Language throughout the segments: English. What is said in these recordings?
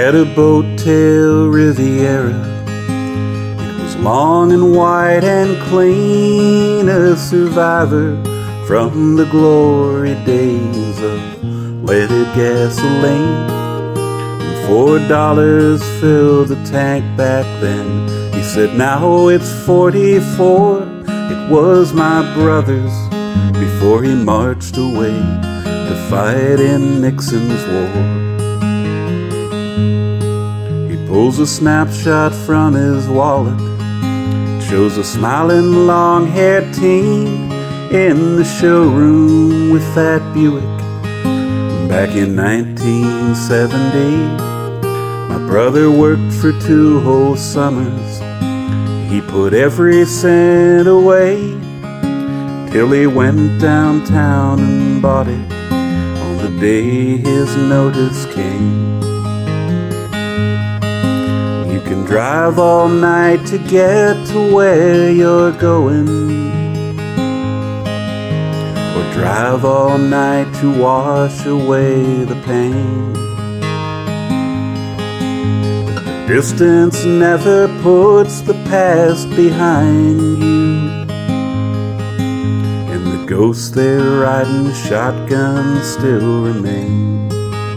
had a boat tail Riviera. It was long and wide and clean, a survivor from the glory days of leaded gasoline. And $4 filled the tank back then. He said, now it's 44. It was my brother's before he marched away to fight in Nixon's war. He pulls a snapshot from his wallet, shows a smiling long-haired teen in the showroom with that Buick back in 1970. My brother worked for 2 whole summers. He put every cent away till he went downtown and bought it on the day his notice came. You can drive all night to get to where you're going, or drive all night to wash away the pain. But the distance never puts the past behind you, and the ghosts they're riding shotgun still remain.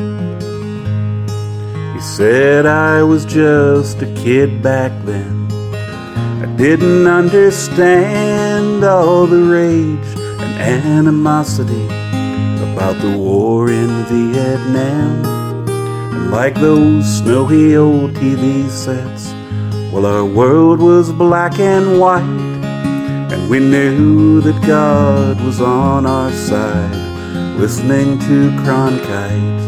He said I was just a kid back then. I didn't understand all the rage and animosity about the war in Vietnam. And like those snowy old TV sets, well, our world was black and white, and we knew that God was on our side, listening to Cronkite.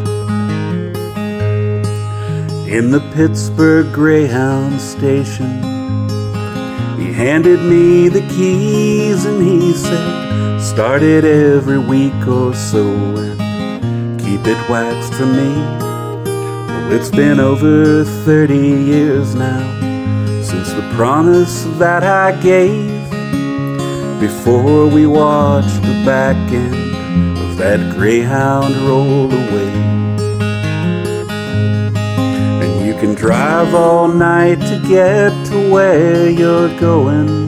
In the Pittsburgh Greyhound station, he handed me the keys and he said, start it every week or so and keep it waxed for me. Well, it's been over 30 years now since the promise that I gave, before we watched the back end of that Greyhound roll away. And you can drive all night to get to where you're going,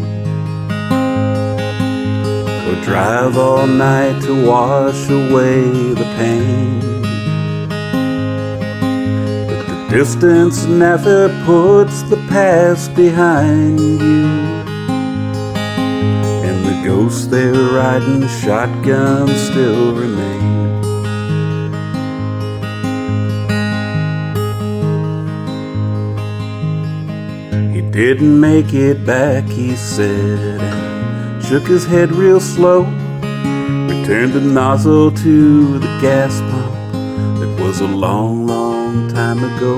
or drive all night to wash away the pain. But the distance never puts the past behind you, and the ghosts they're riding shotgun still remain. He didn't make it back, he said, and shook his head real slow, returned the nozzle to the gas pump that was a long, long time ago.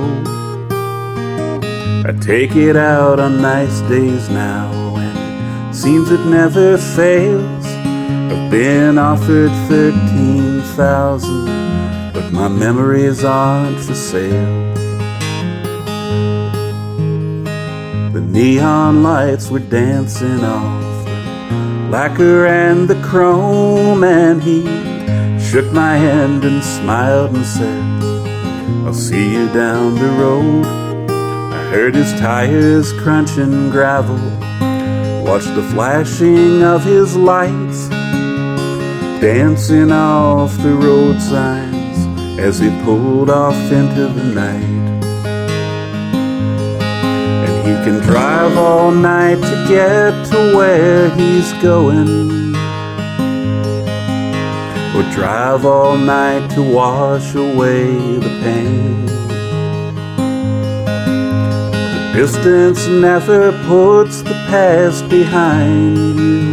I take it out on nice days now, and it seems it never fails. I've been offered 13,000, but my memories aren't for sale. The neon lights were dancing off the lacquer and the chrome, and he shook my hand and smiled and said, I'll see you down the road. I heard his tires crunching gravel, watched the flashing of his lights, dancing off the road signs as he pulled off into the night. He can drive all night to get to where he's going, or drive all night to wash away the pain. The distance never puts the past behind you,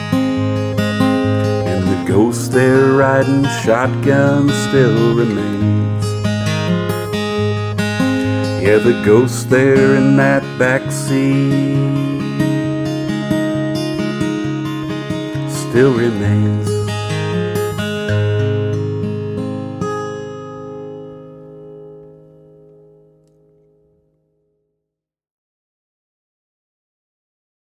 and the ghost they're riding shotgun still remains. Yeah, the ghost there in that backseat still remains.